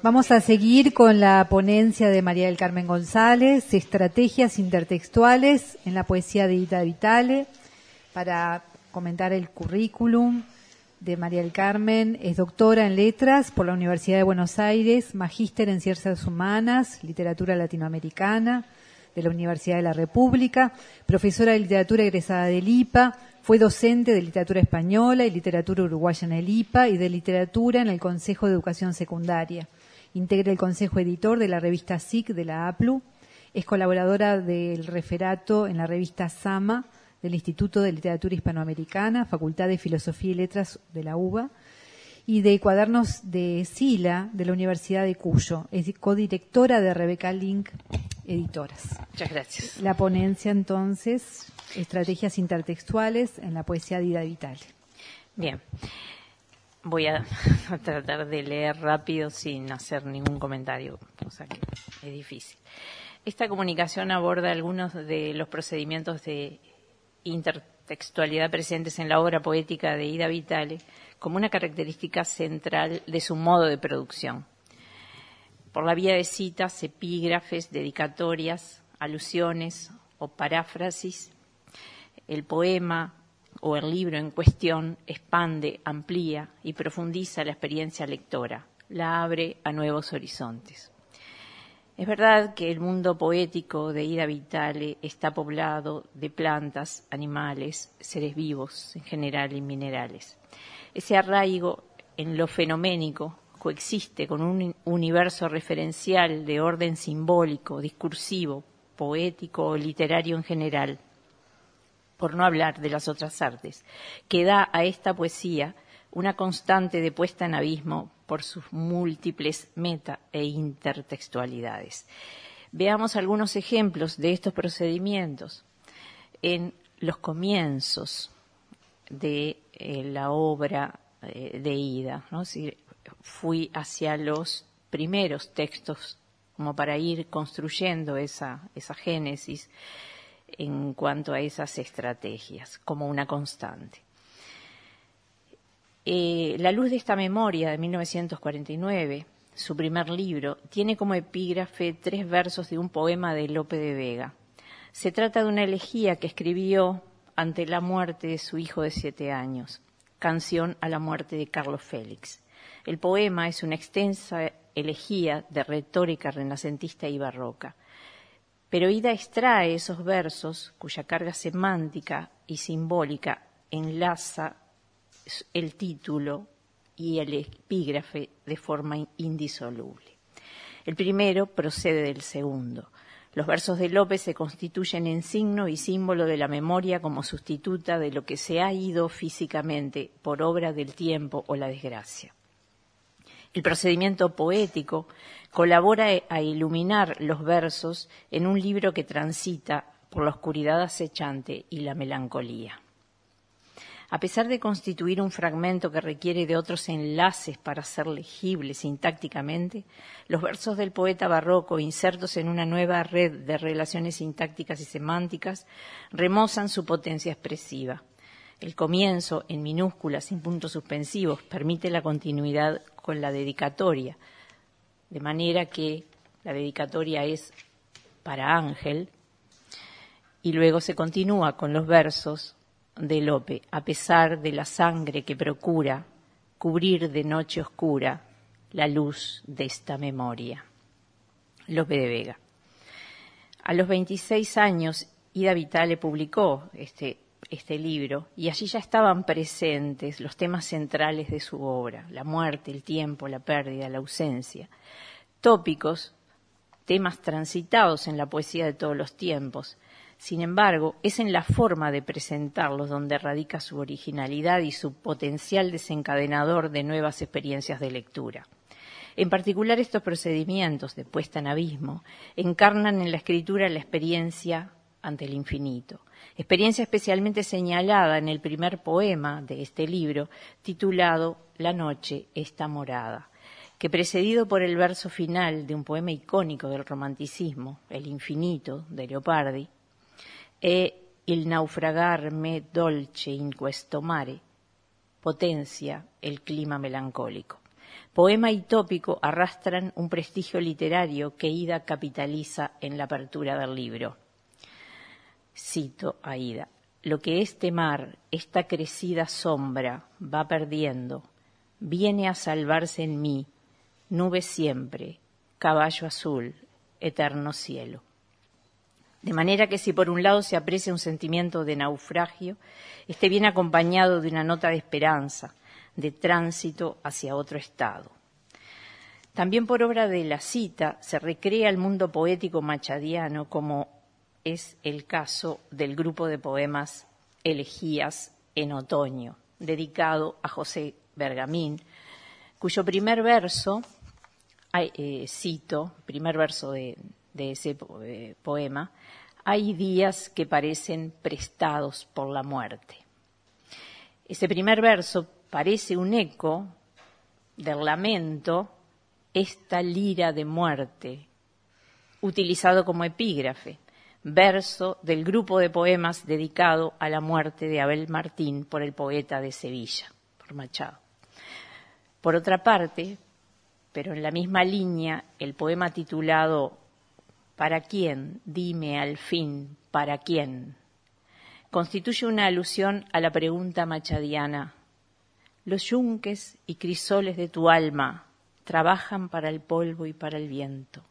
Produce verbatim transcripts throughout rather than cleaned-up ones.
Vamos a seguir con la ponencia de María del Carmen González, Estrategias intertextuales en la poesía de Ida Vitale. Para comentar el currículum de María del Carmen, es doctora en Letras por la Universidad de Buenos Aires, magíster en Ciencias Humanas, Literatura Latinoamericana de la Universidad de la República, profesora de Literatura egresada del I P A, fue docente de Literatura Española y Literatura Uruguaya en el I P A y de Literatura en el Consejo de Educación Secundaria. Integra el Consejo Editor de la revista S I C de la A P L U. Es colaboradora del referato en la revista Sama del Instituto de Literatura Hispanoamericana, Facultad de Filosofía y Letras de la U B A, y de Cuadernos de Sila de la Universidad de Cuyo. Es codirectora de Rebeca Link Editoras. Muchas gracias. La ponencia, entonces, Estrategias intertextuales en la poesía de Ida Vitale. Bien. Voy a, a tratar de leer rápido sin hacer ningún comentario, cosa que es difícil. Esta comunicación aborda algunos de los procedimientos de intertextualidad presentes en la obra poética de Ida Vitale como una característica central de su modo de producción. Por la vía de citas, epígrafes, dedicatorias, alusiones o paráfrasis, el poema o el libro en cuestión expande, amplía y profundiza la experiencia lectora, la abre a nuevos horizontes. Es verdad que el mundo poético de Ida Vitale está poblado de plantas, animales, seres vivos en general y minerales. Ese arraigo en lo fenoménico coexiste con un universo referencial de orden simbólico, discursivo, poético o literario en general, por no hablar de las otras artes, que da a esta poesía una constante de puesta en abismo por sus múltiples meta e intertextualidades. Veamos algunos ejemplos de estos procedimientos en los comienzos de eh, la obra eh, de Ida, ¿no? Si fui hacia los primeros textos como para ir construyendo esa, esa génesis en cuanto a esas estrategias, como una constante. Eh, La luz de esta memoria, de mil novecientos cuarenta y nueve, su primer libro, tiene como epígrafe tres versos de un poema de Lope de Vega. Se trata de una elegía que escribió ante la muerte de su hijo de siete años, canción a la muerte de Carlos Félix. El poema es una extensa elegía de retórica renacentista y barroca. Pero Ida extrae esos versos cuya carga semántica y simbólica enlaza el título y el epígrafe de forma indisoluble. El primero procede del segundo. Los versos de López se constituyen en signo y símbolo de la memoria como sustituta de lo que se ha ido físicamente por obra del tiempo o la desgracia. El procedimiento poético colabora a iluminar los versos en un libro que transita por la oscuridad acechante y la melancolía. A pesar de constituir un fragmento que requiere de otros enlaces para ser legible sintácticamente, los versos del poeta barroco, insertos en una nueva red de relaciones sintácticas y semánticas, remozan su potencia expresiva. El comienzo, en minúsculas, sin puntos suspensivos, permite la continuidad con la dedicatoria, de manera que la dedicatoria es para Ángel, y luego se continúa con los versos de Lope, a pesar de la sangre que procura cubrir de noche oscura la luz de esta memoria. Lope de Vega. A los veintiséis años, Ida Vitale publicó este este libro, y allí ya estaban presentes los temas centrales de su obra, la muerte, el tiempo, la pérdida, la ausencia, tópicos, temas transitados en la poesía de todos los tiempos. Sin embargo, es en la forma de presentarlos donde radica su originalidad y su potencial desencadenador de nuevas experiencias de lectura. En particular, estos procedimientos de puesta en abismo encarnan en la escritura la experiencia ante el infinito, experiencia especialmente señalada en el primer poema de este libro, titulado La noche está morada, que precedido por el verso final de un poema icónico del romanticismo, El infinito, de Leopardi, e il naufragarme dolce in questo mare, potencia el clima melancólico. Poema y tópico arrastran un prestigio literario que Ida capitaliza en la apertura del libro. Cito a Ida: lo que este mar, esta crecida sombra, va perdiendo, viene a salvarse en mí, nube siempre, caballo azul, eterno cielo. De manera que si por un lado se aprecia un sentimiento de naufragio, este viene acompañado de una nota de esperanza, de tránsito hacia otro estado. También por obra de la cita se recrea el mundo poético machadiano, como es el caso del grupo de poemas Elegías en otoño, dedicado a José Bergamín, cuyo primer verso, eh, cito, primer verso de, de ese eh, poema: hay días que parecen prestados por la muerte. Ese primer verso parece un eco del lamento, esta lira de muerte, utilizado como epígrafe, verso del grupo de poemas dedicado a la muerte de Abel Martín por el poeta de Sevilla, por Machado. Por otra parte, pero en la misma línea, el poema titulado ¿Para quién? Dime al fin, ¿para quién? Constituye una alusión a la pregunta machadiana: los yunques y crisoles de tu alma trabajan para el polvo y para el viento.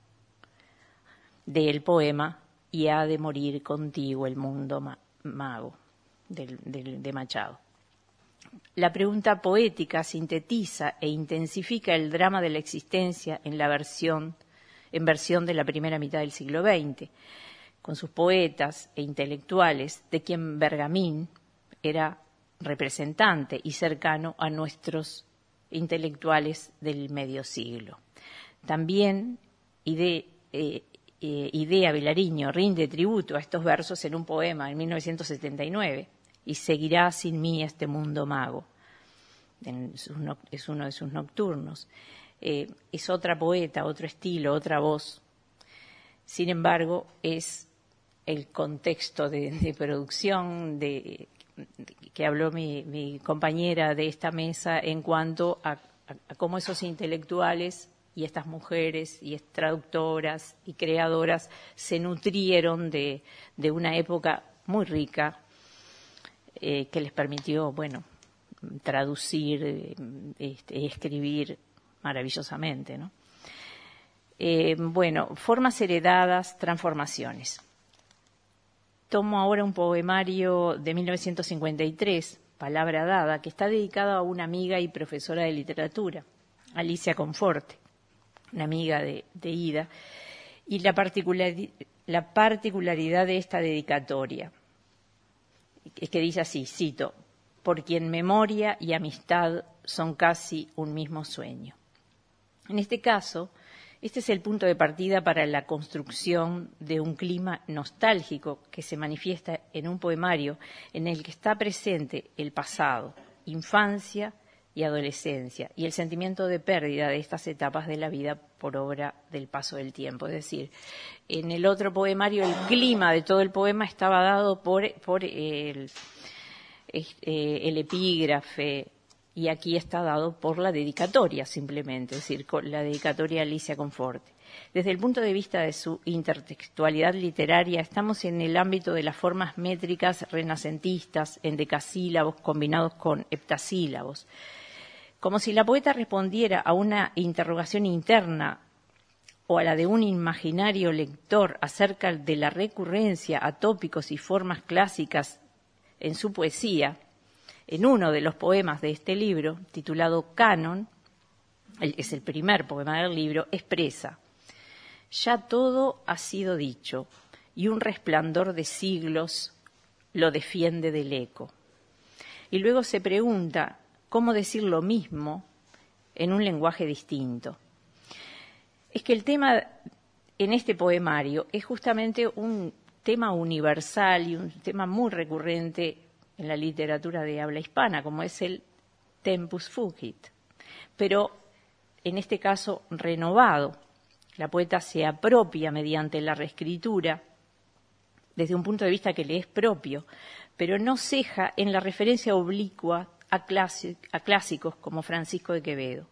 Del poema Y ha de morir contigo el mundo ma- mago, del, del, de Machado. La pregunta poética sintetiza e intensifica el drama de la existencia en la versión, en versión de la primera mitad del siglo veinte, con sus poetas e intelectuales, de quien Bergamín era representante y cercano a nuestros intelectuales del medio siglo. También Ide, eh, eh, Idea Vilariño rinde tributo a estos versos en un poema en mil novecientos setenta y nueve, Y seguirá sin mí este mundo mago. En sus no, es uno de sus nocturnos. Eh, es otra poeta, otro estilo, otra voz. Sin embargo, es el contexto de, de producción de, de, que habló mi, mi compañera de esta mesa en cuanto a, a, a cómo esos intelectuales y estas mujeres y traductoras y creadoras se nutrieron de, de una época muy rica eh, que les permitió, bueno, traducir, eh, este, escribir maravillosamente, ¿no? Eh, bueno, formas heredadas, transformaciones. Tomo ahora un poemario de mil novecientos cincuenta y tres, Palabra Dada, que está dedicado a una amiga y profesora de literatura, Alicia Conforte, una amiga de, de Ida, y la, particular, la particularidad de esta dedicatoria es que dice así, cito: por quien memoria y amistad son casi un mismo sueño. En este caso, este es el punto de partida para la construcción de un clima nostálgico que se manifiesta en un poemario en el que está presente el pasado, infancia y adolescencia, y el sentimiento de pérdida de estas etapas de la vida por obra del paso del tiempo. Es decir, en el otro poemario el clima de todo el poema estaba dado por, por el, el epígrafe, y aquí está dado por la dedicatoria simplemente, es decir, la dedicatoria a Alicia Conforte. Desde el punto de vista de su intertextualidad literaria, estamos en el ámbito de las formas métricas renacentistas, en decasílabos combinados con heptasílabos, como si la poeta respondiera a una interrogación interna o a la de un imaginario lector acerca de la recurrencia a tópicos y formas clásicas en su poesía. En uno de los poemas de este libro, titulado Canon, es el primer poema del libro, expresa: ya todo ha sido dicho y un resplandor de siglos lo defiende del eco. Y luego se pregunta cómo decir lo mismo en un lenguaje distinto. Es que el tema en este poemario es justamente un tema universal y un tema muy recurrente en la literatura de habla hispana, como es el tempus fugit, pero en este caso renovado. La poeta se apropia mediante la reescritura desde un punto de vista que le es propio, pero no ceja en la referencia oblicua a, clásic, a clásicos como Francisco de Quevedo.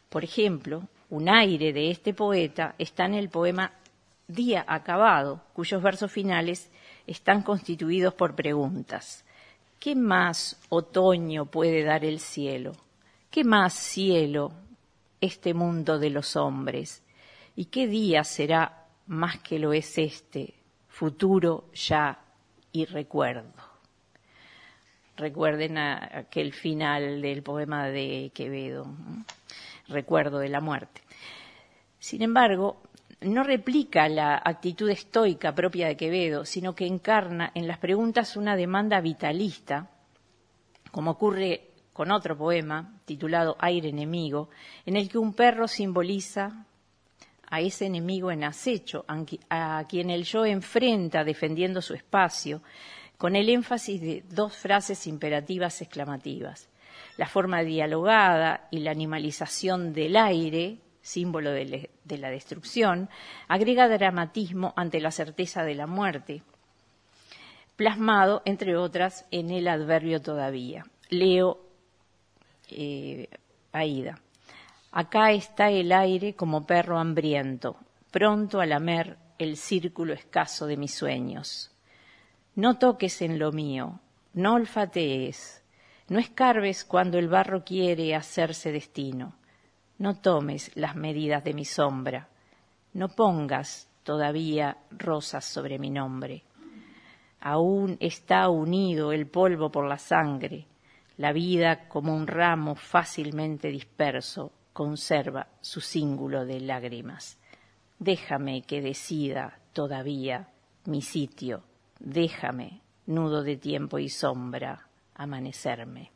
Por ejemplo, un aire de este poeta está en el poema Día Acabado, cuyos versos finales están constituidos por preguntas. ¿Qué más otoño puede dar el cielo? ¿Qué más cielo este mundo de los hombres? ¿Y qué día será más que lo es este, futuro ya y recuerdo? Recuerden a aquel final del poema de Quevedo, ¿no? Recuerdo de la muerte. Sin embargo, no replica la actitud estoica propia de Quevedo, sino que encarna en las preguntas una demanda vitalista, como ocurre con otro poema titulado Aire enemigo, en el que un perro simboliza a ese enemigo en acecho, a quien el yo enfrenta defendiendo su espacio, con el énfasis de dos frases imperativas exclamativas. La forma dialogada y la animalización del aire, símbolo de, le, de la destrucción, agrega dramatismo ante la certeza de la muerte, plasmado, entre otras, en el adverbio todavía. Leo eh, Aída. Acá está el aire como perro hambriento, pronto a lamer el círculo escaso de mis sueños. No toques en lo mío, no olfatees, no escarbes cuando el barro quiere hacerse destino. No tomes las medidas de mi sombra, no pongas todavía rosas sobre mi nombre. Aún está unido el polvo por la sangre, la vida como un ramo fácilmente disperso conserva su cíngulo de lágrimas. Déjame que decida todavía mi sitio, déjame, nudo de tiempo y sombra, amanecerme.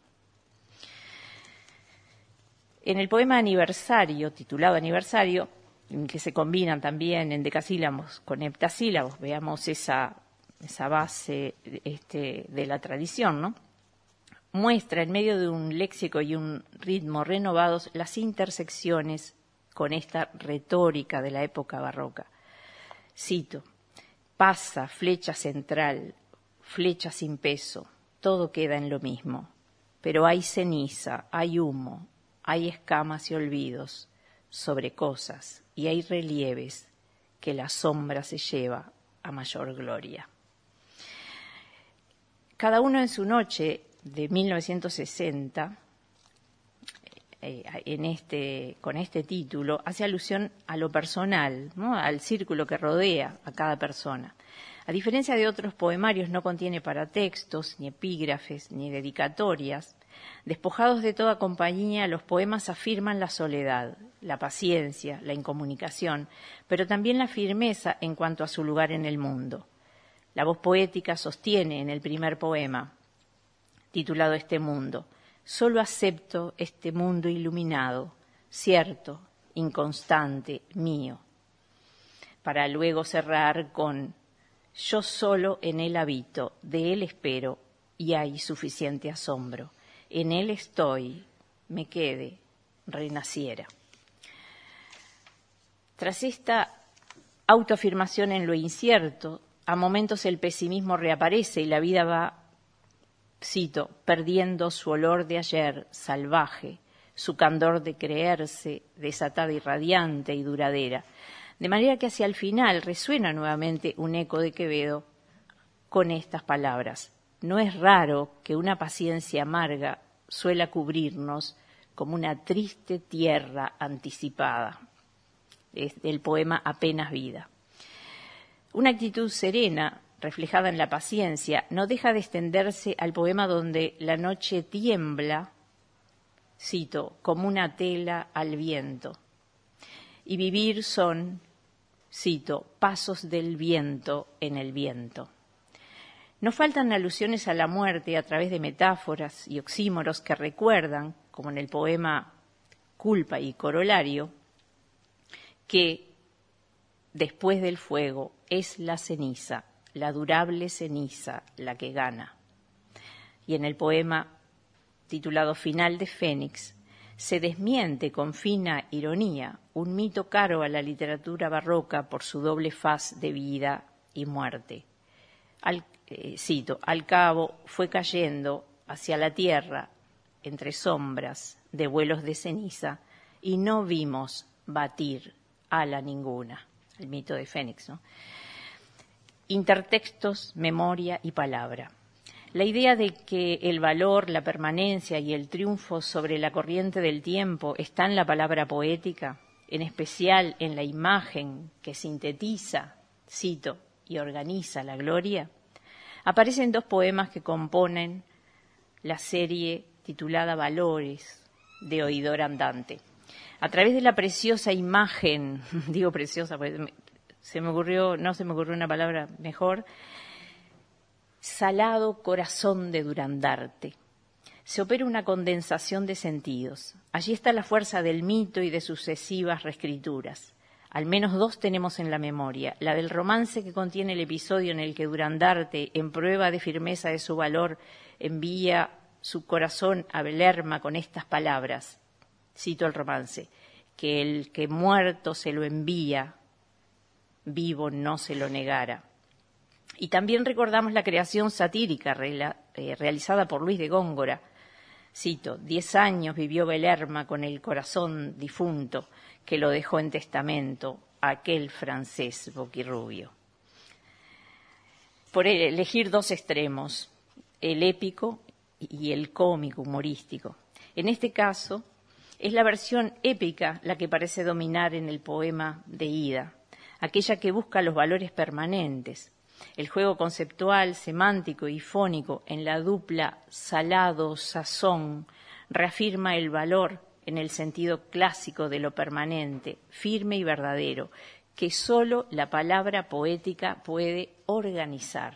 En el poema Aniversario, titulado Aniversario, en que se combinan también en decasílabos con heptasílabos, veamos esa, esa base este, de la tradición, ¿no? Muestra en medio de un léxico y un ritmo renovados las intersecciones con esta retórica de la época barroca. Cito: pasa, flecha central, flecha sin peso, todo queda en lo mismo, pero hay ceniza, hay humo, hay escamas y olvidos sobre cosas y hay relieves que la sombra se lleva a mayor gloria. Cada uno en su noche de mil novecientos sesenta, eh, en este, con este título, hace alusión a lo personal, ¿no? Al círculo que rodea a cada persona. A diferencia de otros poemarios, no contiene paratextos, ni epígrafes, ni dedicatorias. Despojados de toda compañía, los poemas afirman la soledad, la paciencia, la incomunicación, pero también la firmeza en cuanto a su lugar en el mundo. La voz poética sostiene en el primer poema, titulado Este mundo: solo acepto este mundo iluminado, cierto, inconstante, mío, para luego cerrar con yo solo en él habito, de él espero y hay suficiente asombro, en él estoy, me quede, renaciera. Tras esta autoafirmación en lo incierto, a momentos el pesimismo reaparece y la vida va, cito, perdiendo su olor de ayer salvaje, su candor de creerse desatada y radiante y duradera, de manera que hacia el final resuena nuevamente un eco de Quevedo con estas palabras: no es raro que una paciencia amarga suela cubrirnos como una triste tierra anticipada. Es del poema Apenas vida. Una actitud serena, reflejada en la paciencia, no deja de extenderse al poema donde la noche tiembla, cito, como una tela al viento, y vivir son, cito, pasos del viento en el viento. No faltan alusiones a la muerte a través de metáforas y oxímoros que recuerdan, como en el poema Culpa y Corolario, que después del fuego es la ceniza, la durable ceniza, la que gana. Y en el poema titulado Final de Fénix, se desmiente con fina ironía un mito caro a la literatura barroca por su doble faz de vida y muerte. Al, eh, cito, al cabo fue cayendo hacia la tierra, entre sombras de vuelos de ceniza, y no vimos batir ala ninguna. El mito de Fénix, ¿no? Intertextos, memoria y palabra. La idea de que el valor, la permanencia y el triunfo sobre la corriente del tiempo está en la palabra poética, en especial en la imagen que sintetiza, cito, y organiza la gloria, aparece en dos poemas que componen la serie titulada Valores de Oidor Andante. A través de la preciosa imagen, digo preciosa, porque se me ocurrió, no se me ocurrió una palabra mejor, salado corazón de Durandarte, se opera una condensación de sentidos. Allí está la fuerza del mito y de sucesivas reescrituras. Al menos dos tenemos en la memoria, la del romance que contiene el episodio en el que Durandarte, en prueba de firmeza de su valor, envía su corazón a Belerma con estas palabras, cito el romance, que el que muerto se lo envía, vivo no se lo negara. Y también recordamos la creación satírica rela, eh, realizada por Luis de Góngora, cito, diez años vivió Belerma con el corazón difunto, que lo dejó en testamento aquel francés boquirrubio. Por elegir dos extremos, el épico y el cómico humorístico. En este caso, es la versión épica la que parece dominar en el poema de Ida, aquella que busca los valores permanentes. El juego conceptual, semántico y fónico en la dupla salado-sazón reafirma el valor en el sentido clásico de lo permanente, firme y verdadero, que solo la palabra poética puede organizar.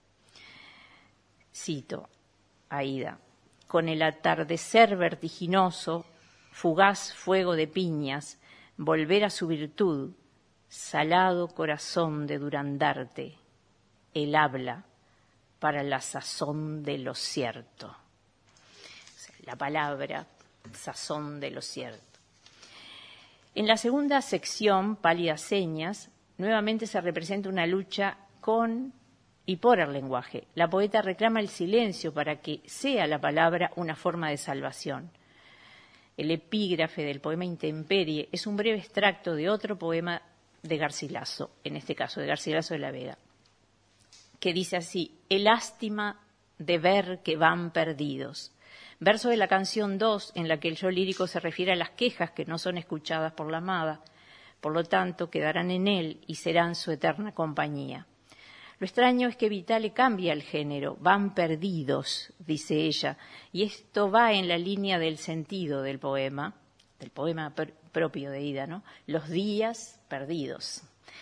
Cito a Ida, con el atardecer vertiginoso, fugaz fuego de piñas, volver a su virtud, salado corazón de Durandarte, él habla para la sazón de lo cierto. O sea, la palabra sazón de lo cierto. En la segunda sección, Pálidas señas, nuevamente se representa una lucha con y por el lenguaje. La poeta reclama el silencio para que sea la palabra una forma de salvación. El epígrafe del poema Intemperie es un breve extracto de otro poema de Garcilaso, en este caso de Garcilaso de la Vega, que dice así, el lástima de ver que van perdidos. Verso de la canción dos, en la que el yo lírico se refiere a las quejas que no son escuchadas por la amada, por lo tanto quedarán en él y serán su eterna compañía. Lo extraño es que Vitale cambia el género, van perdidos, dice ella, y esto va en la línea del sentido del poema, del poema pr- propio de Ida, ¿no? Los días perdidos.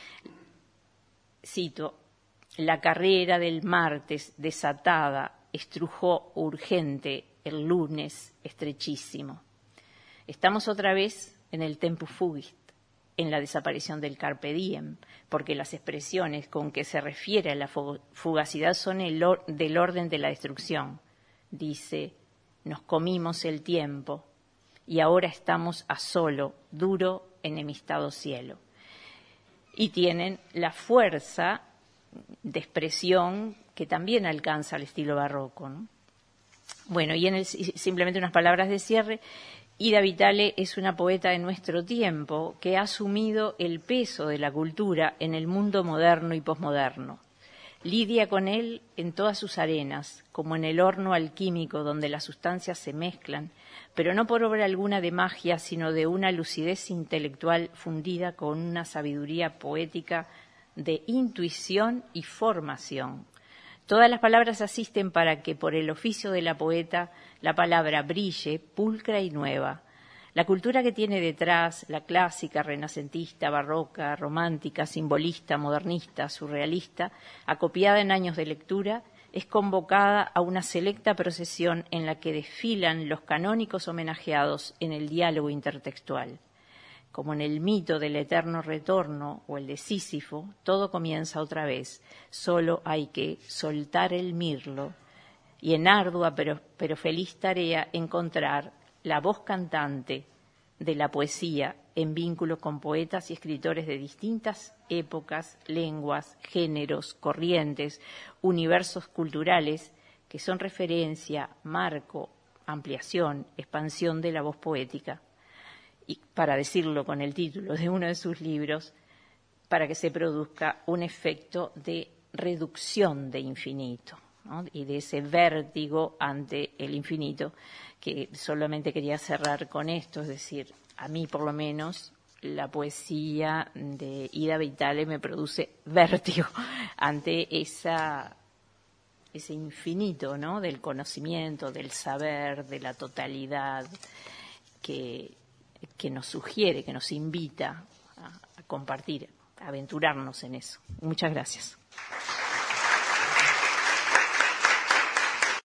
Cito, la carrera del martes desatada estrujó urgente el lunes estrechísimo. Estamos otra vez en el tempus fugit, en la desaparición del carpe diem, porque las expresiones con que se refiere a la fugacidad son el or- del orden de la destrucción. Dice, nos comimos el tiempo y ahora estamos a solo, duro, enemistado cielo. Y tienen la fuerza de expresión que también alcanza el estilo barroco, ¿no? Bueno, y en el, simplemente unas palabras de cierre. Ida Vitale es una poeta de nuestro tiempo que ha asumido el peso de la cultura en el mundo moderno y posmoderno. Lidia con él en todas sus arenas, como en el horno alquímico donde las sustancias se mezclan, pero no por obra alguna de magia, sino de una lucidez intelectual fundida con una sabiduría poética de intuición y formación. Todas las palabras asisten para que por el oficio de la poeta la palabra brille, pulcra y nueva. La cultura que tiene detrás, la clásica, renacentista, barroca, romántica, simbolista, modernista, surrealista, acopiada en años de lectura, es convocada a una selecta procesión en la que desfilan los canónicos homenajeados en el diálogo intertextual. Como en el mito del eterno retorno o el de Sísifo, todo comienza otra vez. Solo hay que soltar el mirlo y en ardua pero, pero feliz tarea encontrar la voz cantante de la poesía en vínculo con poetas y escritores de distintas épocas, lenguas, géneros, corrientes, universos culturales que son referencia, marco, ampliación, expansión de la voz poética. y para decirlo con el título de uno de sus libros, para que se produzca un efecto de reducción de infinito, ¿no? Y de ese vértigo ante el infinito, que solamente quería cerrar con esto, es decir, a mí por lo menos la poesía de Ida Vitale me produce vértigo ante esa, ese infinito, ¿no? Del conocimiento, del saber, de la totalidad que, que nos sugiere, que nos invita a, a compartir, a aventurarnos en eso. Muchas gracias.